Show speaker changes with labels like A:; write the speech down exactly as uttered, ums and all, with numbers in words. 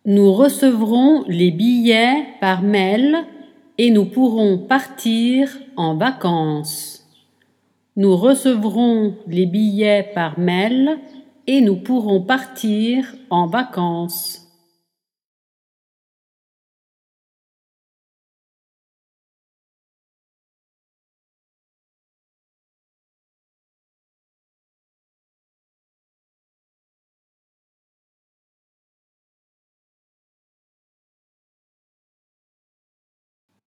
A: Nous recevrons les billets par mail et nous pourrons partir en vacances. Nous recevrons les billets par mail et nous pourrons partir en vacances.